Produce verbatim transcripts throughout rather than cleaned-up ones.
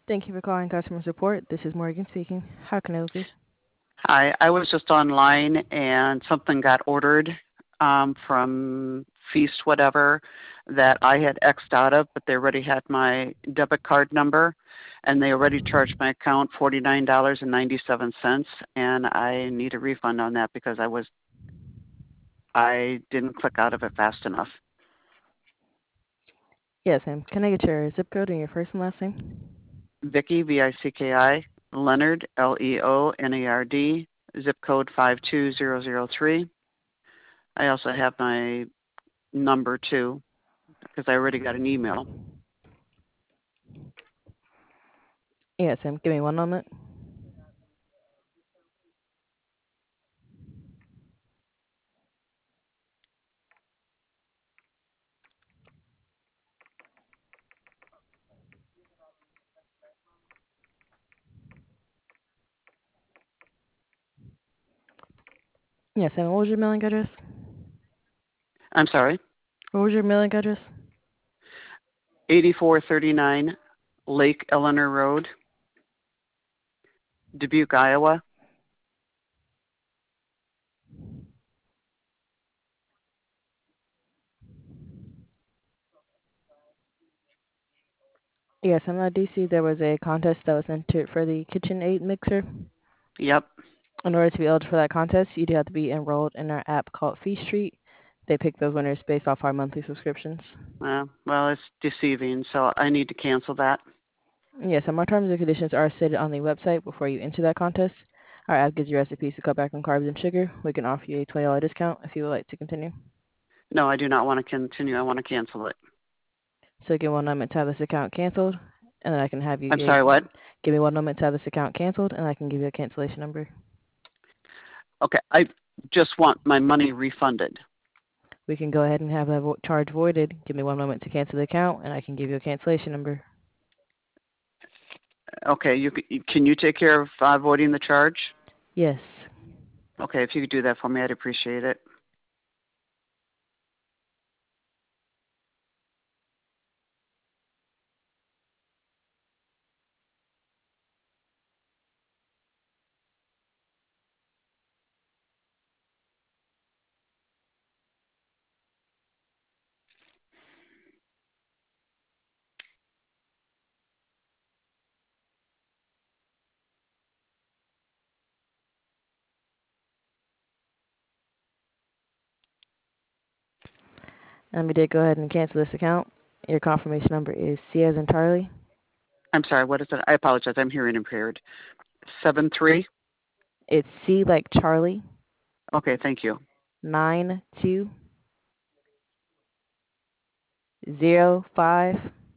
Thank you for calling customer support. This is Morgan speaking. How can I help you? Hi, I was just online and something got ordered um, from Feast whatever that I had X'd out of, but they already had my debit card number and they already charged my account forty-nine dollars and ninety-seven cents, and I need a refund on that because I was I didn't click out of it fast enough. Yes, ma'am. Can I get your zip code and your first and last name? Vicky, V I C K I, Leonard, L E O N A R D, zip code five two zero zero three. I also have my number too because I already got an email. Yes, ma'am. Give me one moment. Yes, ma'am. What was your mailing address? I'm sorry, What was your mailing address? eighty-four thirty-nine Lake Eleanor Road, Dubuque, Iowa. Yes, I'm at D C. There was a contest that was entered for the KitchenAid mixer. Yep. In order to be eligible for that contest, you do have to be enrolled in our app called Fee Street. They pick those winners based off our monthly subscriptions. Uh, well, it's deceiving, so I need to cancel that. Yes, and our terms and conditions are stated on the website before you enter that contest. Our app gives you recipes to cut back on carbs and sugar. We can offer you a twenty dollars discount if you would like to continue. No, I do not want to continue. I want to cancel it. So give me one moment to have this account canceled, and then I can have you I'm a, sorry, what? give me one moment to have this account canceled, and I can give you a cancellation number. Okay, I just want my money refunded. We can go ahead and have that vo- charge voided. Give me one moment to cancel the account, and I can give you a cancellation number. Okay, you c- can you take care of uh, voiding the charge? Yes. Okay, if you could do that for me, I'd appreciate it. And we did go ahead and cancel this account. Your confirmation number is C as in Charlie. I'm sorry, what is it? I apologize. I'm hearing impaired. Seven three. It's C like Charlie, Okay, thank you. nine two zero five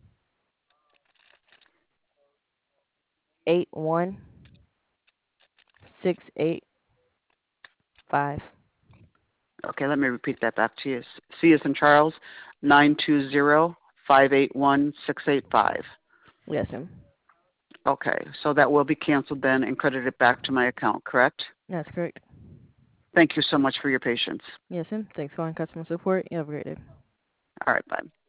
eight one six eight five. Okay, let me repeat that back to you. C is in Charles, nine two zero five eight one six eight five. Yes, ma'am. Okay, so that will be canceled then and credited back to my account, correct? That's correct. Thank you so much for your patience. Yes, ma'am. Thanks for calling customer support. You have a great day. All right, bye.